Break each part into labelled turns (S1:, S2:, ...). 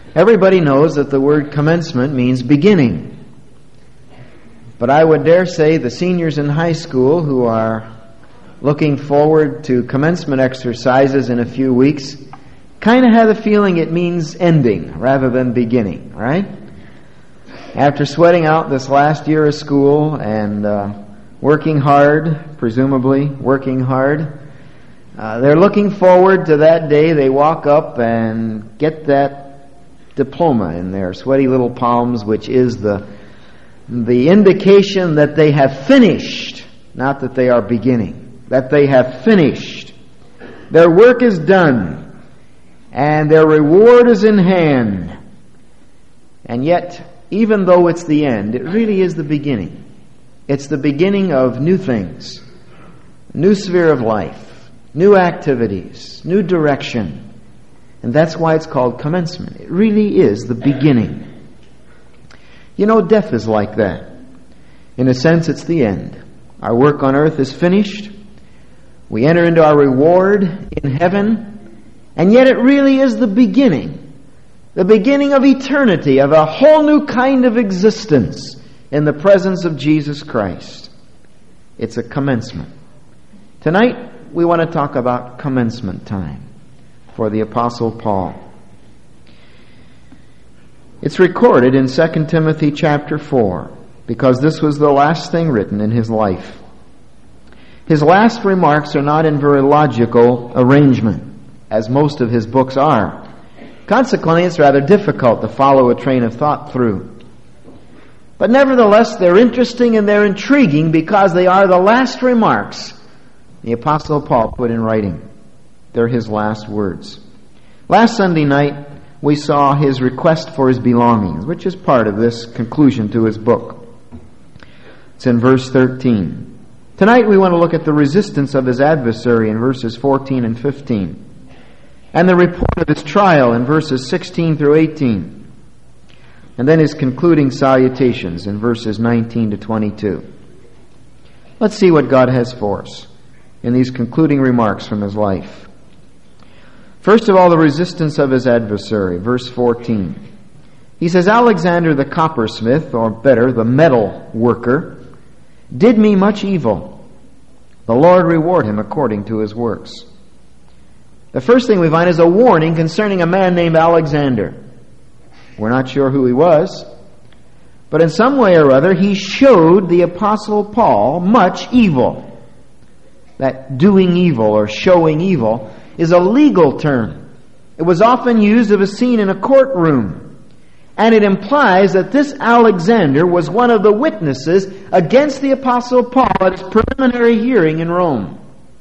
S1: Everybody knows that the word commencement means beginning. But I would dare say the seniors in high school who are looking forward to commencement exercises in a few weeks kind of have the feeling it means ending rather than beginning, right? After sweating out this last year of school and working hard, presumably working hard, they're looking forward to that day they walk up and get that diploma in their sweaty little palms, which is the indication that they have finished, not that they are beginning, that they have finished. Their work is done, and their reward is in hand. And yet, even though it's the end, it really is the beginning. It's the beginning of new things, new sphere of life, new activities, new direction. And that's why it's called commencement. It really is the beginning. You know, death is like that. In a sense, it's the end. Our work on earth is finished. We enter into our reward in heaven. And yet it really is the beginning of eternity, of a whole new kind of existence in the presence of Jesus Christ. It's a commencement. Tonight, we want to talk about commencement time for the Apostle Paul. It's recorded in 2 Timothy chapter 4, because this was the last thing written in his life. His last remarks are not in very logical arrangement, as most of his books are. Consequently, it's rather difficult to follow a train of thought through. But nevertheless, they're interesting and they're intriguing because they are the last remarks the Apostle Paul put in writing. They're his last words. Last Sunday night, we saw his request for his belongings, which is part of this conclusion to his book. It's in verse 13. Tonight we want to look at the resistance of his adversary in verses 14 and 15. And the report of his trial in verses 16 through 18. And then his concluding salutations in verses 19 to 22. Let's see what God has for us in these concluding remarks from his life. First of all, the resistance of his adversary, verse 14. He says, Alexander the coppersmith, or better, the metal worker, did me much evil. The Lord reward him according to his works. The first thing we find is a warning concerning a man named Alexander. We're not sure who he was, but in some way or other, he showed the Apostle Paul much evil. That doing evil or showing evil is a legal term. It was often used of a scene in a courtroom. And it implies that this Alexander was one of the witnesses against the Apostle Paul at his preliminary hearing in Rome.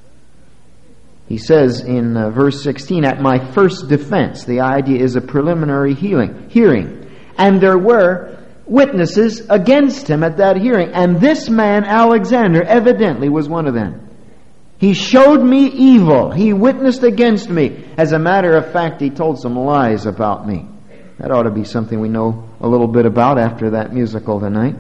S1: He says in verse 16, at my first defense, the idea is a preliminary hearing. And there were witnesses against him at that hearing. And this man, Alexander, evidently was one of them. He showed me evil. He witnessed against me. As a matter of fact, he told some lies about me. That ought to be something we know a little bit about after that musical tonight.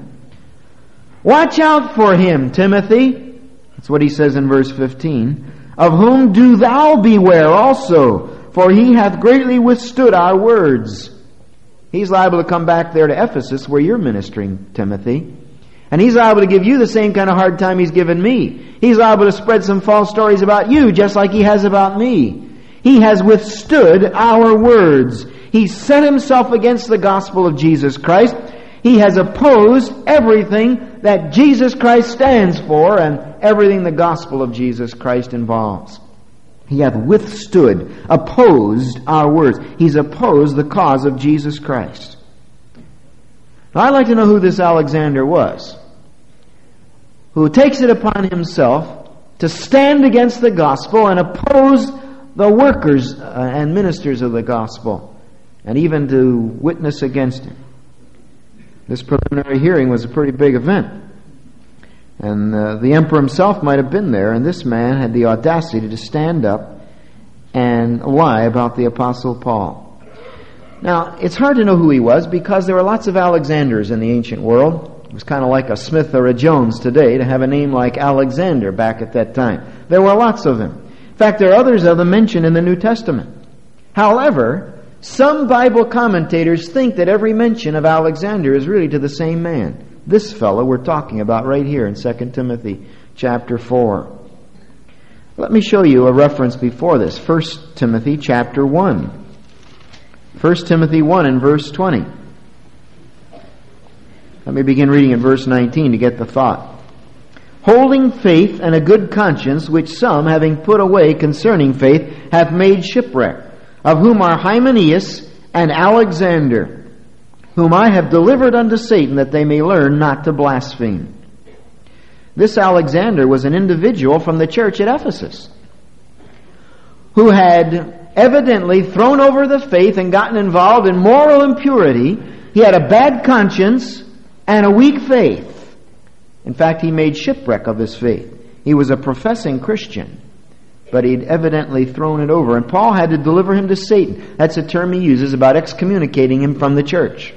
S1: Watch out for him, Timothy. That's what he says in verse 15. Of whom do thou beware also, for he hath greatly withstood our words. He's liable to come back there to Ephesus where you're ministering, Timothy. And he's liable to give you the same kind of hard time he's given me. He's liable to spread some false stories about you just like he has about me. He has withstood our words. He set himself against the gospel of Jesus Christ. He has opposed everything that Jesus Christ stands for and everything the gospel of Jesus Christ involves. He hath withstood, opposed our words. He's opposed the cause of Jesus Christ. Now, I'd like to know who this Alexander was, who takes it upon himself to stand against the gospel and oppose the workers and ministers of the gospel, and even to witness against him. This preliminary hearing was a pretty big event. And the emperor himself might have been there, and this man had the audacity to stand up and lie about the Apostle Paul. Now, it's hard to know who he was because there were lots of Alexanders in the ancient world. It was kind of like a Smith or a Jones today to have a name like Alexander back at that time. There were lots of them. In fact, there are others of them mentioned in the New Testament. However, Some Bible commentators think that every mention of Alexander is really to the same man. This fellow we're talking about right here in 2 Timothy chapter 4. Let me show you a reference before this. 1 Timothy chapter 1. 1 Timothy 1 and verse 20. Let me begin reading in verse 19 to get the thought. Holding faith and a good conscience, which some, having put away concerning faith, have made shipwreck, of whom are Hymenaeus and Alexander, whom I have delivered unto Satan, that they may learn not to blaspheme. This Alexander was an individual from the church at Ephesus who had evidently thrown over the faith and gotten involved in moral impurity. He had a bad conscience and a weak faith. In fact, he made shipwreck of his faith. He was a professing Christian, but he'd evidently thrown it over. And Paul had to deliver him to Satan. That's a term he uses about excommunicating him from the church,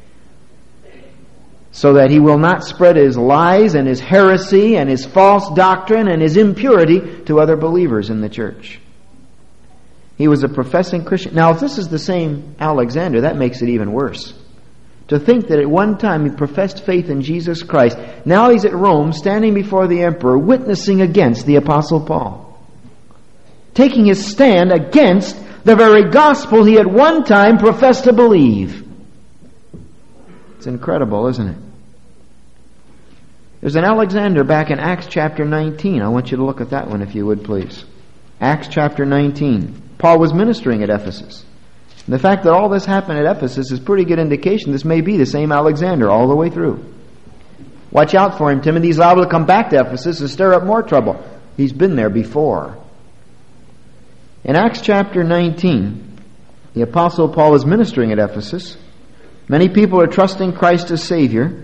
S1: so that he will not spread his lies and his heresy and his false doctrine and his impurity to other believers in the church. He was a professing Christian. Now, if this is the same Alexander, that makes it even worse. To think that at one time he professed faith in Jesus Christ. Now he's at Rome, standing before the emperor, witnessing against the Apostle Paul. Taking his stand against the very gospel he at one time professed to believe. It's incredible, isn't it? There's an Alexander back in Acts chapter 19. I want you to look at that one if you would, please. Acts chapter 19. Paul was ministering at Ephesus. And the fact that all this happened at Ephesus is pretty good indication this may be the same Alexander all the way through. Watch out for him, Timothy. He's liable to come back to Ephesus and stir up more trouble. He's been there before. In Acts chapter 19, the Apostle Paul is ministering at Ephesus. Many people are trusting Christ as Savior.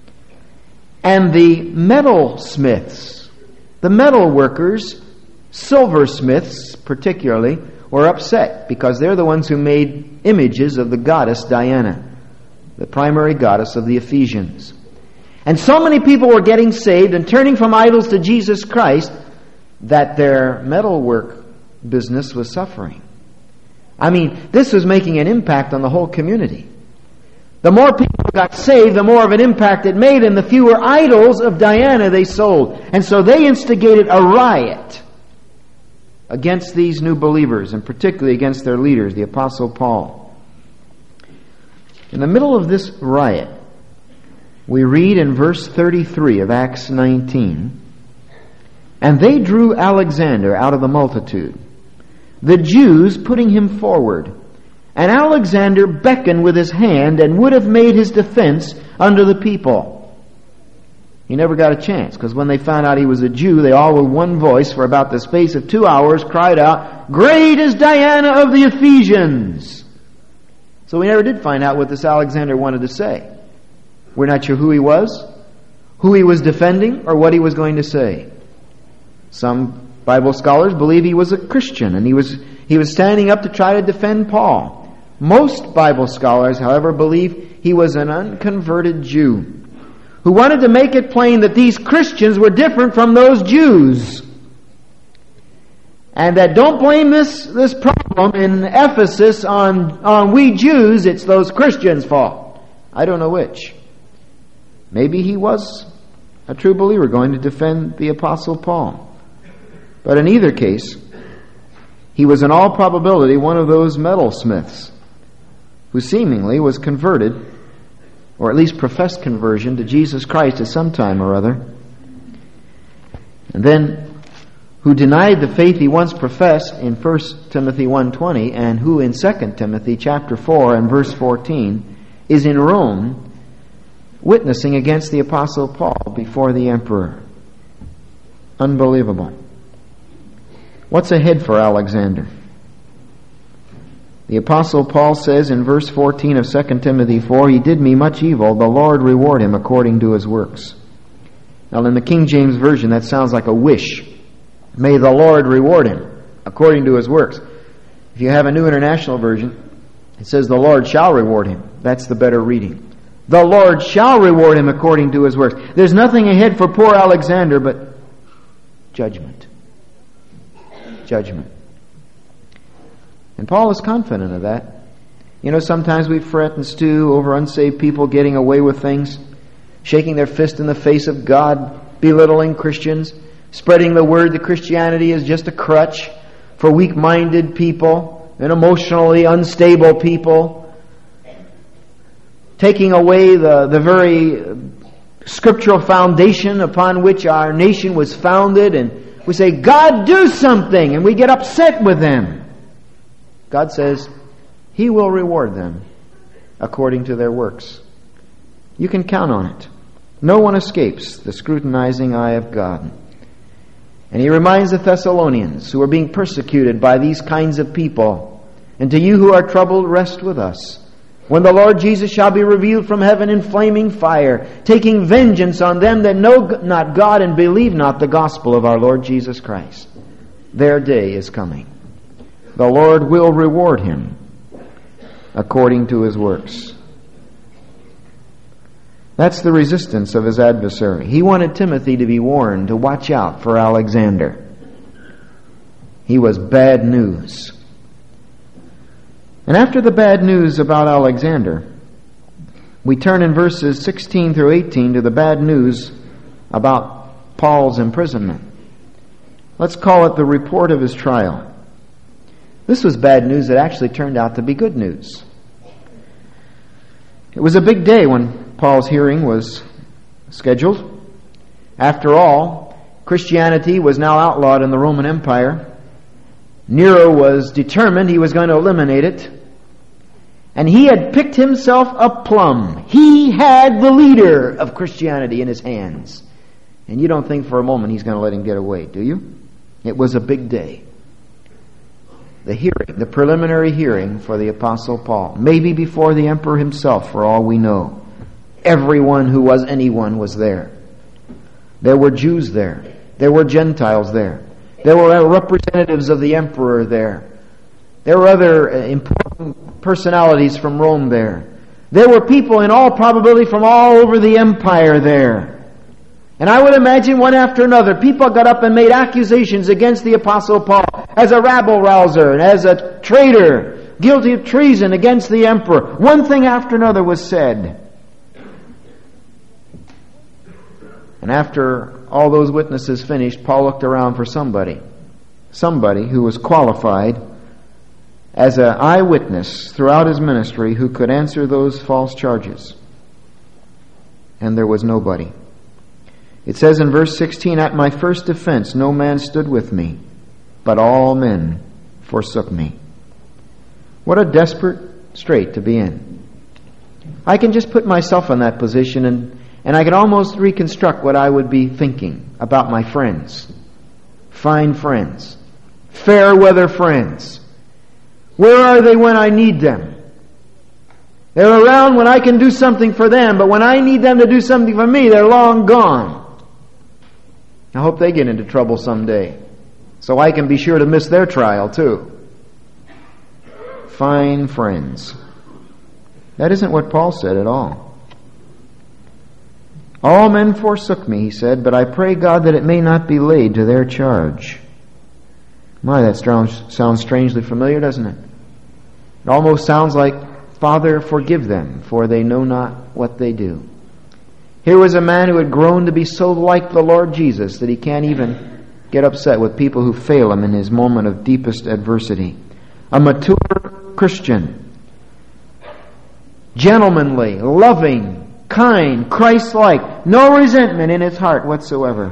S1: And the metalsmiths, the metal workers, silversmiths particularly, were upset because they're the ones who made images of the goddess Diana, the primary goddess of the Ephesians. And so many people were getting saved and turning from idols to Jesus Christ that their metalwork business was suffering. I mean, this was making an impact on the whole community. The more people got saved, the more of an impact it made, and the fewer idols of Diana they sold. And so they instigated a riot against these new believers, and particularly against their leaders, the Apostle Paul. In the middle of this riot, we read in verse 33 of Acts 19, "And they drew Alexander out of the multitude, the Jews putting him forward. And Alexander beckoned with his hand and would have made his defense unto the people." He never got a chance, because when they found out he was a Jew, they all with one voice for about the space of 2 hours cried out, "Great is Diana of the Ephesians!" So we never did find out what this Alexander wanted to say. We're not sure who he was, who he was defending, or what he was going to say. Some Bible scholars believe he was a Christian, and he was standing up to try to defend Paul. Most Bible scholars, however, believe he was an unconverted Jew who wanted to make it plain that these Christians were different from those Jews. And that don't blame this problem in Ephesus on we Jews, it's those Christians' fault. I don't know which. Maybe he was a true believer going to defend the Apostle Paul. But in either case, he was in all probability one of those metalsmiths who seemingly was converted, or at least professed conversion to Jesus Christ at some time or other, and then who denied the faith he once professed in 1 Timothy 1:20, and who in 2 Timothy chapter 4 and verse 14 is in Rome witnessing against the Apostle Paul before the emperor. Unbelievable. What's ahead for Alexander? The Apostle Paul says in verse 14 of 2 Timothy 4, "He did me much evil, the Lord reward him according to his works." Now in the King James Version that sounds like a wish. May the Lord reward him according to his works. If you have a New International Version, it says the Lord shall reward him. That's the better reading. The Lord shall reward him according to his works. There's nothing ahead for poor Alexander but judgment. Judgment. And Paul is confident of that. You know, sometimes we fret and stew over unsaved people getting away with things, shaking their fist in the face of God, belittling Christians, spreading the word that Christianity is just a crutch for weak-minded people and emotionally unstable people, taking away the very scriptural foundation upon which our nation was founded, and we say, God, do something, and we get upset with them. God says, He will reward them according to their works. You can count on it. No one escapes the scrutinizing eye of God. And He reminds the Thessalonians who are being persecuted by these kinds of people, and to you who are troubled, rest with us, when the Lord Jesus shall be revealed from heaven in flaming fire, taking vengeance on them that know not God and believe not the gospel of our Lord Jesus Christ. Their day is coming. The Lord will reward him according to his works. That's the resistance of his adversary. He wanted Timothy to be warned to watch out for Alexander. He was bad news. And after the bad news about Alexander, we turn in verses 16 through 18 to the bad news about Paul's imprisonment. Let's call it the report of his trial. This was bad news that actually turned out to be good news. It was a big day when Paul's hearing was scheduled. After all, Christianity was now outlawed in the Roman Empire. Nero was determined he was going to eliminate it. And he had picked himself a plum. He had the leader of Christianity in his hands. And you don't think for a moment he's going to let him get away, do you? It was a big day. The hearing, the preliminary hearing for the Apostle Paul. Maybe before the emperor himself, for all we know. Everyone who was anyone was there. There were Jews there. There were Gentiles there. There were representatives of the emperor there. There were other important personalities from Rome there. There were people in all probability from all over the empire there. And I would imagine one after another, people got up and made accusations against the Apostle Paul as a rabble-rouser and as a traitor, guilty of treason against the emperor. One thing after another was said. And after all those witnesses finished, Paul looked around for somebody who was qualified as an eyewitness throughout his ministry who could answer those false charges. And there was nobody. It says in verse 16, "At my first defense no man stood with me, but all men forsook me." What a desperate strait to be in. I can just put myself in that position and I can almost reconstruct what I would be thinking about my friends. Fine friends. Fair weather friends. Where are they when I need them? They're around when I can do something for them, but when I need them to do something for me, they're long gone. I hope they get into trouble someday, so I can be sure to miss their trial too. Fine friends. That isn't what Paul said at all. All men forsook me, he said, but I pray God that it may not be laid to their charge. My, that sounds strangely familiar, doesn't it? It almost sounds like, Father, forgive them, for they know not what they do. Here was a man who had grown to be so like the Lord Jesus that he can't even get upset with people who fail him in his moment of deepest adversity. A mature Christian. Gentlemanly, loving, kind, Christ-like. No resentment in his heart whatsoever.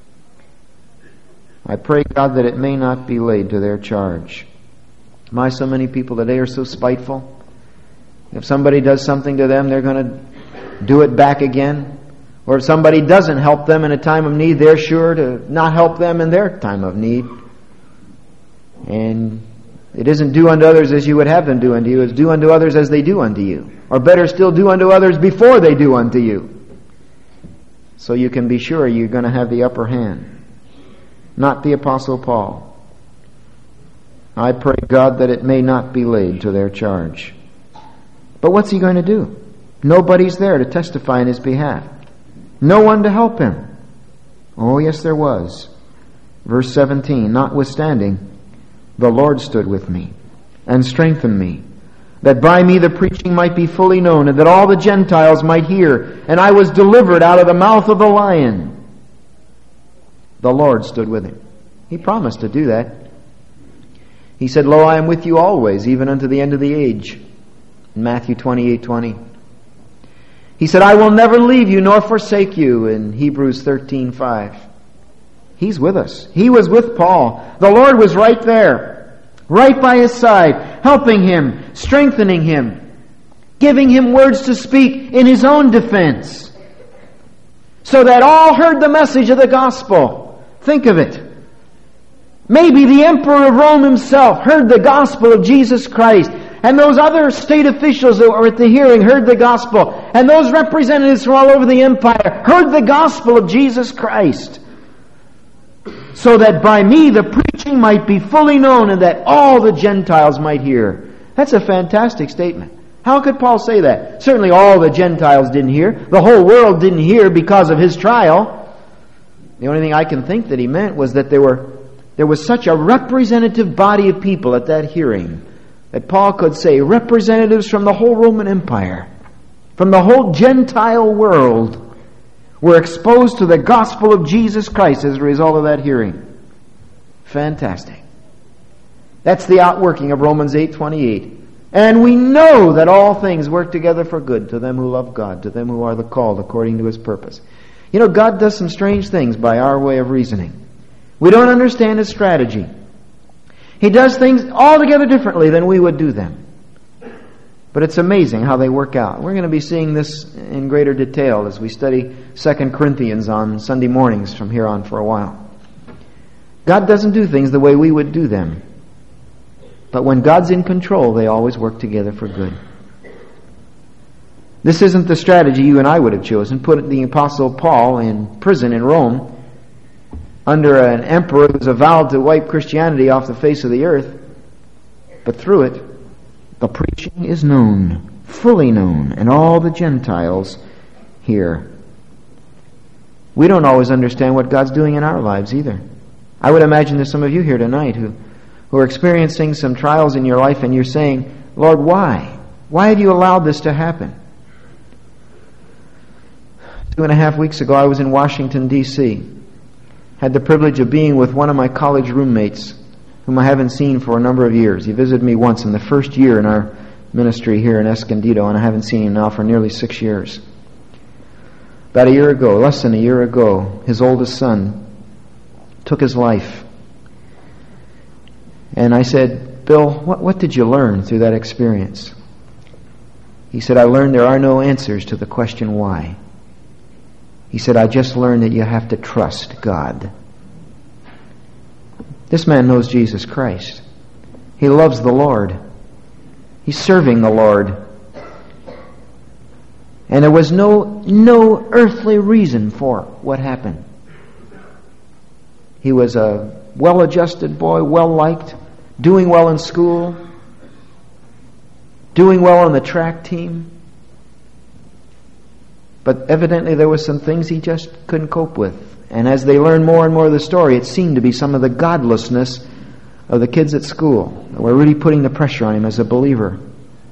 S1: I pray, God, that it may not be laid to their charge. My, so many people today are so spiteful. If somebody does something to them, they're going to do it back again. Or if somebody doesn't help them in a time of need, they're sure to not help them in their time of need. And it isn't do unto others as you would have them do unto you. It's do unto others as they do unto you. Or better still, do unto others before they do unto you. So you can be sure you're going to have the upper hand. Not the Apostle Paul. I pray, God, that it may not be laid to their charge. But what's he going to do? Nobody's there to testify in his behalf. No one to help him. Oh, yes, there was. Verse 17, "Notwithstanding, the Lord stood with me and strengthened me. that by me the preaching might be fully known, and that all the Gentiles might hear. And I was delivered out of the mouth of the lion. The Lord stood with him. He promised to do that. He said, Lo, I am with you always, even unto the end of the age. In Matthew 28:20. He said, I will never leave you nor forsake you, in Hebrews 13:5. He's with us. He was with Paul. The Lord was right there, right by his side, helping him, strengthening him, giving him words to speak in his own defense, so that all heard the message of the gospel. Think of it. Maybe the Emperor of Rome himself heard the gospel of Jesus Christ, and those other state officials that were at the hearing heard the gospel, and those representatives from all over the empire heard the gospel of Jesus Christ, so that by me the preaching might be fully known, and that all the Gentiles might hear. That's a fantastic statement. How could Paul say that? Certainly all the Gentiles didn't hear. The whole world didn't hear because of his trial. The only thing I can think that he meant was that there was such a representative body of people at that hearing that Paul could say representatives from the whole Roman Empire, from the whole Gentile world, were exposed to the gospel of Jesus Christ as a result of that hearing. Fantastic. That's the outworking of Romans 8:28. And we know that all things work together for good to them who love God, to them who are the called according to His purpose. You know, God does some strange things by our way of reasoning. We don't understand His strategy. He does things altogether differently than we would do them. But it's amazing how they work out. We're going to be seeing this in greater detail as we study 2 Corinthians on Sunday mornings from here on for a while. God doesn't do things the way we would do them. But when God's in control, they always work together for good. This isn't the strategy you and I would have chosen. Put the Apostle Paul in prison in Rome under an emperor who was vowed to wipe Christianity off the face of the earth. But through it, the preaching is known, fully known, and all the Gentiles hear. We don't always understand what God's doing in our lives either. I would imagine there's some of you here tonight who are experiencing some trials in your life, and you're saying, Lord, why? Why have you allowed this to happen? 2.5 weeks ago, I was in Washington, D.C. Had the privilege of being with one of my college roommates, whom I haven't seen for a number of years. He visited me once in the first year in our ministry here in Escondido, and I haven't seen him now for nearly 6 years. About a year ago, less than a year ago, his oldest son took his life. And I said, Bill, what did you learn through that experience? He said, I learned there are no answers to the question why. He said, I just learned that you have to trust God. This man knows Jesus Christ. He loves the Lord. He's serving the Lord. And there was no earthly reason for what happened. He was a well-adjusted boy, well-liked, doing well in school, doing well on the track team. But evidently there were some things he just couldn't cope with. And as they learned more and more of the story, it seemed to be some of the godlessness of the kids at school that were really putting the pressure on him as a believer. And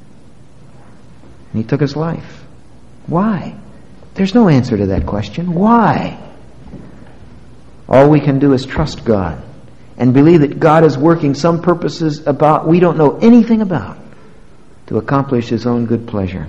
S1: he took his life. Why? There's no answer to that question. Why? All we can do is trust God and believe that God is working some purposes about we don't know anything about to accomplish His own good pleasure.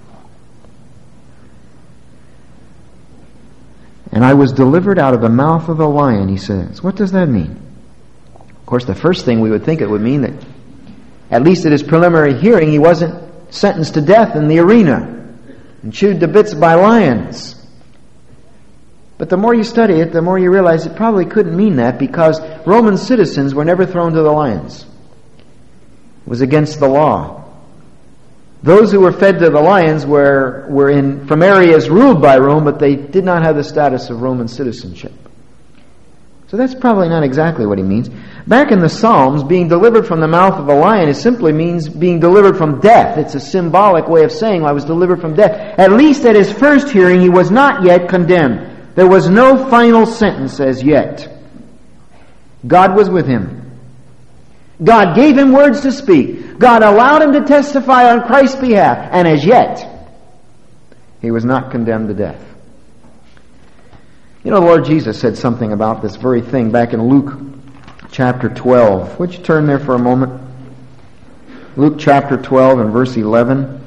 S1: And I was delivered out of the mouth of the lion, he says. What does that mean? Of course, the first thing we would think it would mean that, at least at his preliminary hearing, he wasn't sentenced to death in the arena and chewed to bits by lions. But the more you study it, the more you realize it probably couldn't mean that, because Roman citizens were never thrown to the lions. It was against the law. Those who were fed to the lions were from areas ruled by Rome, but they did not have the status of Roman citizenship. So that's probably not exactly what he means. Back in the Psalms, being delivered from the mouth of a lion simply means being delivered from death. It's a symbolic way of saying, I was delivered from death. At least at his first hearing, he was not yet condemned. There was no final sentence as yet. God was with him. God gave him words to speak. God allowed him to testify on Christ's behalf. And as yet, he was not condemned to death. You know, the Lord Jesus said something about this very thing back in Luke chapter 12. Would you turn there for a moment? Luke chapter 12 and verse 11.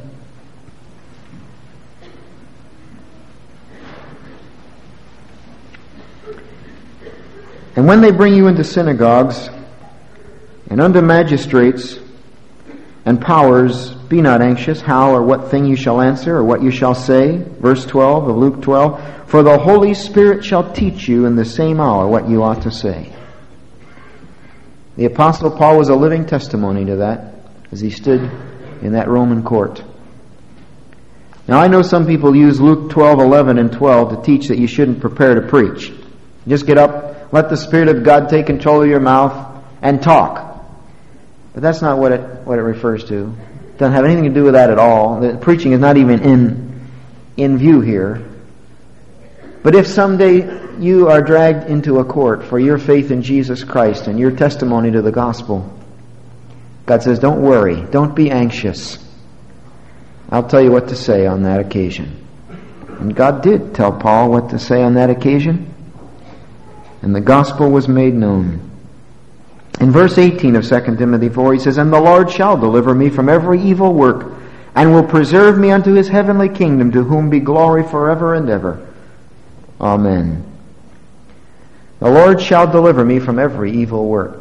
S1: And when they bring you into synagogues and unto magistrates and powers, be not anxious how or what thing you shall answer or what you shall say. Verse 12 of Luke 12. For the Holy Spirit shall teach you in the same hour what you ought to say. The Apostle Paul was a living testimony to that as he stood in that Roman court. Now I know some people use Luke 12, 11, and 12 to teach that you shouldn't prepare to preach. Just get up, let the Spirit of God take control of your mouth, and talk. But that's not what it refers to. It doesn't have anything to do with that at all. The preaching is not even in view here. But if someday you are dragged into a court for your faith in Jesus Christ and your testimony to the gospel, God says, don't worry, don't be anxious. I'll tell you what to say on that occasion. And God did tell Paul what to say on that occasion. And the gospel was made known. In verse 18 of 2 Timothy 4, he says, And the Lord shall deliver me from every evil work, and will preserve me unto his heavenly kingdom, to whom be glory forever and ever. Amen. The Lord shall deliver me from every evil work.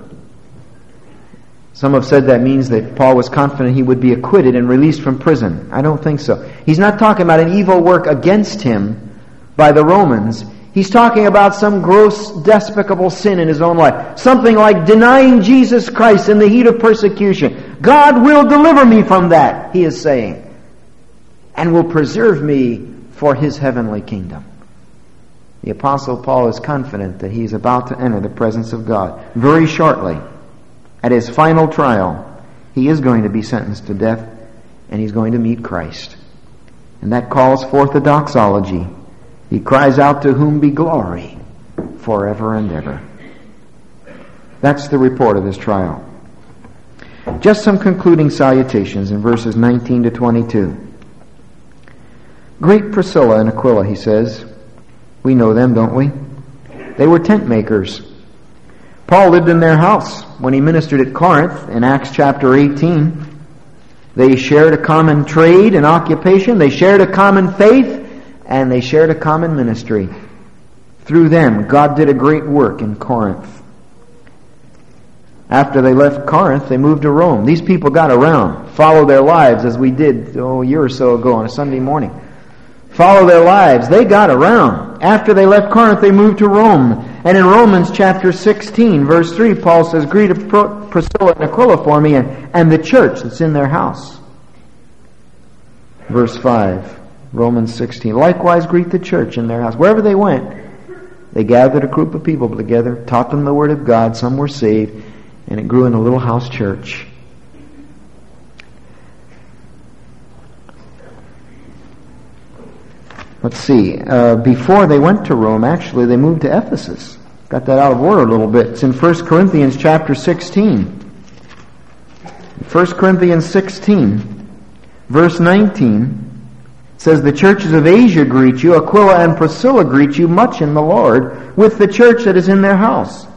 S1: Some have said that means that Paul was confident he would be acquitted and released from prison. I don't think so. He's not talking about an evil work against him by the Romans. He's talking about some gross, despicable sin in his own life. Something like denying Jesus Christ in the heat of persecution. God will deliver me from that, he is saying, and will preserve me for his heavenly kingdom. The Apostle Paul is confident that he is about to enter the presence of God. Very shortly, at his final trial, he is going to be sentenced to death, and he's going to meet Christ. And that calls forth a doxology. He cries out, To whom be glory forever and ever. That's the report of his trial. Just some concluding salutations in verses 19 to 22. Greet Priscilla and Aquila, he says. We know them, don't we? They were tent makers. Paul lived in their house when he ministered at Corinth in Acts chapter 18. They shared a common trade and occupation. They shared a common faith. And they shared a common ministry. Through them, God did a great work in Corinth. After they left Corinth, they moved to Rome. These people got around, followed their lives as we did a year or so ago on a Sunday morning. Follow their lives. They got around. After they left Corinth, they moved to Rome. And in Romans chapter 16, verse 3, Paul says, Greet Priscilla and Aquila for me and the church that's in their house. Verse 5. Romans 16. Likewise, greet the church in their house. Wherever they went, they gathered a group of people together, taught them the Word of God. Some were saved, and it grew in a little house church. Let's see. Before they went to Rome, actually, they moved to Ephesus. Got that out of order a little bit. It's in 1 Corinthians chapter 16. 1 Corinthians 16, verse 19. Says, the churches of Asia greet you, Aquila and Priscilla greet you much in the Lord, with the church that is in their house.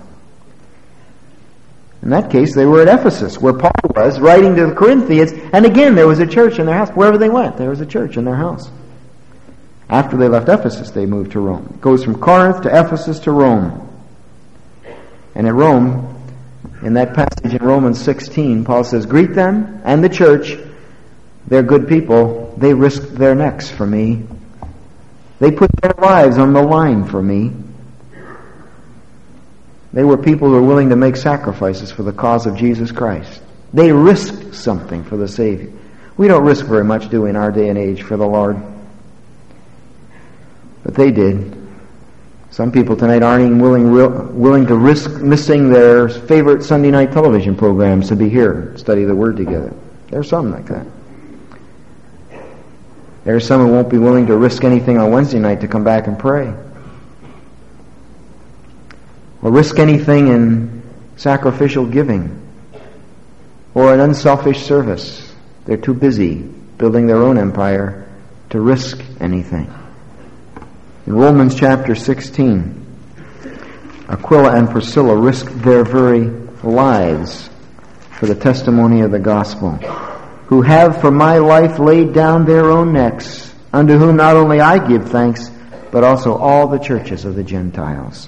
S1: In that case, they were at Ephesus, where Paul was, writing to the Corinthians, and again, there was a church in their house. Wherever they went, there was a church in their house. After they left Ephesus, they moved to Rome. It goes from Corinth to Ephesus to Rome. And at Rome, in that passage in Romans 16, Paul says, Greet them and the church. They're good people. They risked their necks for me. They put their lives on the line for me. They were people who were willing to make sacrifices for the cause of Jesus Christ. They risked something for the Savior. We don't risk very much, do we, in our day and age for the Lord? But they did. Some people tonight aren't even willing to risk missing their favorite Sunday night television programs to be here, study the Word together. There's some like that. There's some who won't be willing to risk anything on Wednesday night to come back and pray. Or risk anything in sacrificial giving. or an unselfish service. They're too busy building their own empire to risk anything. In Romans chapter 16, Aquila and Priscilla risked their very lives for the testimony of the gospel, who have for my life laid down their own necks, unto whom not only I give thanks, but also all the churches of the Gentiles.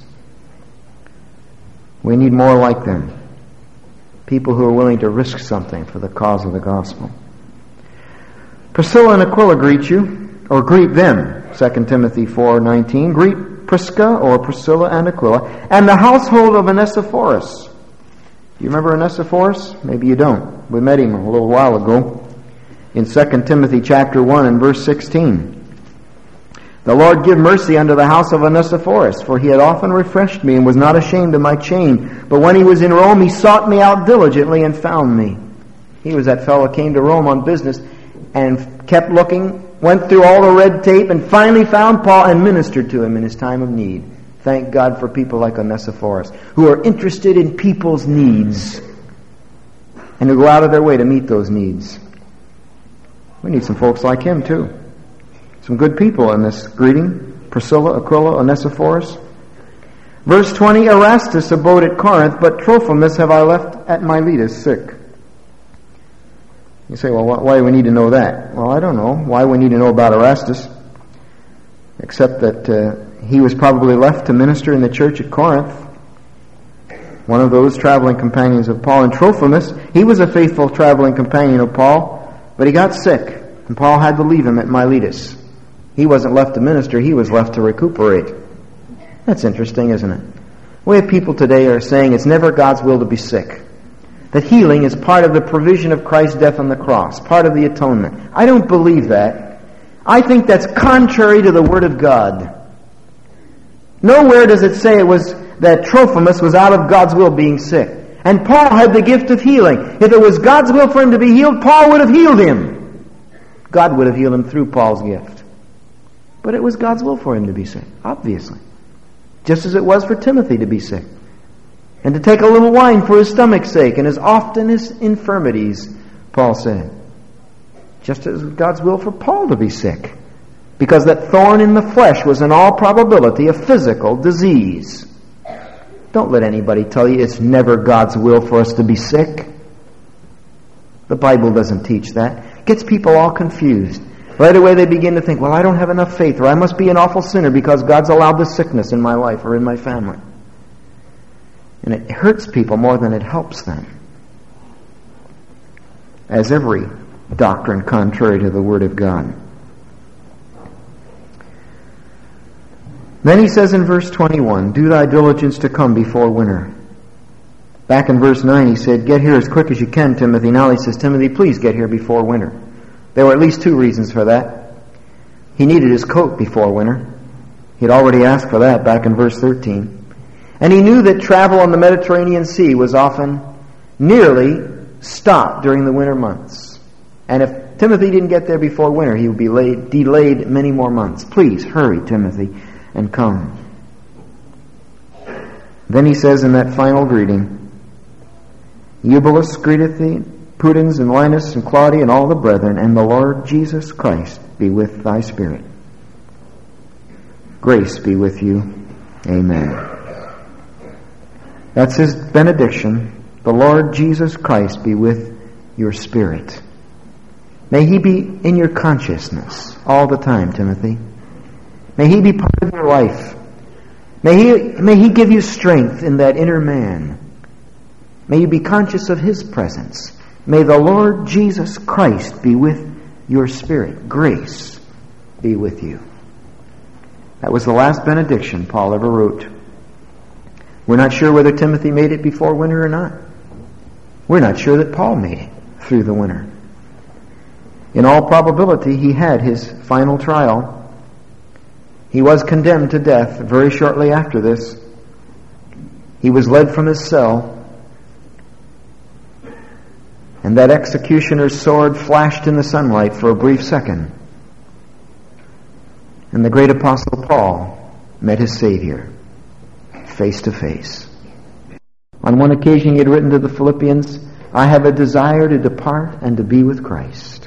S1: We need more like them. People who are willing to risk something for the cause of the gospel. Priscilla and Aquila greet you, or greet them, 2 Timothy 4:19. Greet Prisca, or Priscilla and Aquila, and the household of Onesiphorus. You remember Onesiphorus? Maybe you don't. We met him a little while ago in 2 Timothy chapter 1 and verse 16. The Lord give mercy unto the house of Onesiphorus, for he had often refreshed me and was not ashamed of my chain. But when he was in Rome, he sought me out diligently and found me. He was that fellow came to Rome on business and kept looking, went through all the red tape, and finally found Paul and ministered to him in his time of need. Thank God for people like Onesiphorus, who are interested in people's needs and who go out of their way to meet those needs. We need some folks like him too. Some good people in this greeting. Priscilla, Aquila, Onesiphorus. Verse 20, Erastus abode at Corinth, but Trophimus have I left at Miletus sick. You say, well, why do we need to know that? Well, I don't know why we need to know about Erastus, except that he was probably left to minister in the church at Corinth, one of those traveling companions of Paul. And Trophimus, he was a faithful traveling companion of Paul, but he got sick, and Paul had to leave him at Miletus. He wasn't left to minister, he was left to recuperate. That's interesting, isn't it? We have people today are saying it's never God's will to be sick. That healing is part of the provision of Christ's death on the cross, part of the atonement. I don't believe that. I think that's contrary to the Word of God. Nowhere does it say it was that Trophimus was out of God's will being sick. And Paul had the gift of healing. If it was God's will for him to be healed, Paul would have healed him. God would have healed him through Paul's gift. But it was God's will for him to be sick, obviously. Just as it was for Timothy to be sick. And to take a little wine for his stomach's sake, and as often as infirmities, Paul said. Just as God's will for Paul to be sick. Because that thorn in the flesh was in all probability a physical disease. Don't let anybody tell you it's never God's will for us to be sick. The Bible doesn't teach that. It gets people all confused. Right away they begin to think, well, I don't have enough faith, or I must be an awful sinner because God's allowed this sickness in my life or in my family. And it hurts people more than it helps them. As every doctrine contrary to the Word of God. Then he says in verse 21, do thy diligence to come before winter. Back in verse 9 he said, get here as quick as you can, Timothy. Now he says, Timothy, please get here before winter. There were at least two reasons for that. He needed his coat before winter. He'd already asked for that back in verse 13. And he knew that travel on the Mediterranean Sea was often nearly stopped during the winter months. And if Timothy didn't get there before winter, he would be delayed many more months. Please hurry, Timothy, and come. Then he says in that final greeting, Eubulus greeteth thee, Pudens and Linus and Claudia and all the brethren, and the Lord Jesus Christ be with thy spirit. Grace be with you. Amen. That's his benediction. The Lord Jesus Christ be with your spirit. May he be in your consciousness all the time, Timothy. May he be part of your life. May he give you strength in that inner man. May you be conscious of his presence. May the Lord Jesus Christ be with your spirit. Grace be with you. That was the last benediction Paul ever wrote. We're not sure whether Timothy made it before winter or not. We're not sure that Paul made it through the winter. In all probability, he had his final trial. He was condemned to death very shortly after this. He was led from his cell. And that executioner's sword flashed in the sunlight for a brief second. And the great apostle Paul met his Savior face to face. On one occasion he had written to the Philippians I have a desire to depart and to be with Christ.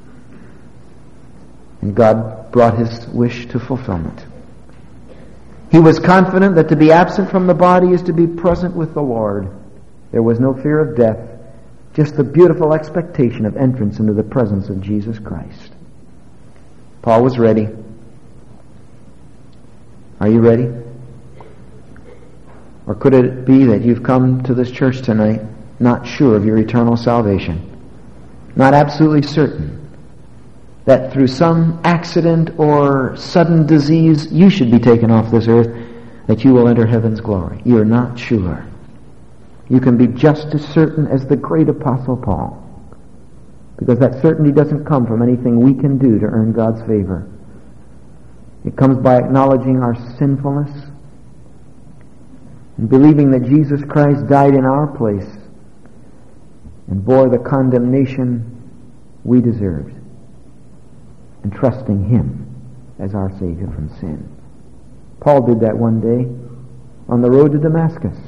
S1: And God brought his wish to fulfillment. He was confident that to be absent from the body is to be present with the Lord. There was no fear of death, just the beautiful expectation of entrance into the presence of Jesus Christ. Paul was ready. Are you ready? Or could it be that you've come to this church tonight not sure of your eternal salvation, not absolutely certain that through some accident or sudden disease you should be taken off this earth, that you will enter heaven's glory? You're not sure. You can be just as certain as the great Apostle Paul, because that certainty doesn't come from anything we can do to earn God's favor. It comes by acknowledging our sinfulness and believing that Jesus Christ died in our place and bore the condemnation we deserved, and trusting him as our Savior from sin. Paul did that one day on the road to Damascus.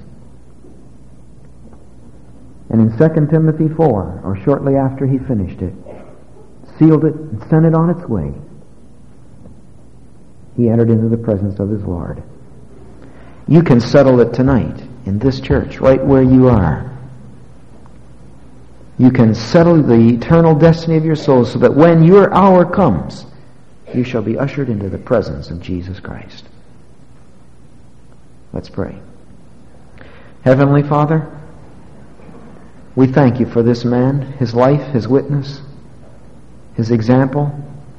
S1: And in 2 Timothy 4, or shortly after he finished it, sealed it and sent it on its way, he entered into the presence of his Lord. You can settle it tonight in this church, right where you are. You can settle the eternal destiny of your soul so that when your hour comes, you shall be ushered into the presence of Jesus Christ. Let's pray. Heavenly Father, we thank you for this man, his life, his witness, his example.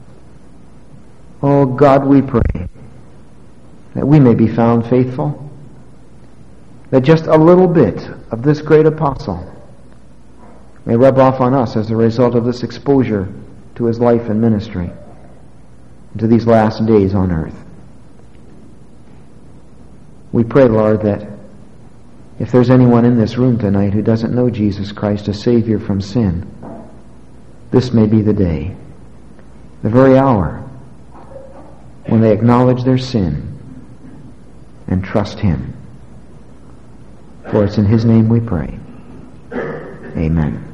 S1: Oh God, we pray that we may be found faithful, that just a little bit of this great apostle may rub off on us as a result of this exposure to his life and ministry, to these last days on earth. We pray, Lord, that if there's anyone in this room tonight who doesn't know Jesus Christ as Savior from sin, this may be the day, the very hour, when they acknowledge their sin and trust him. For it's in his name we pray. Amen.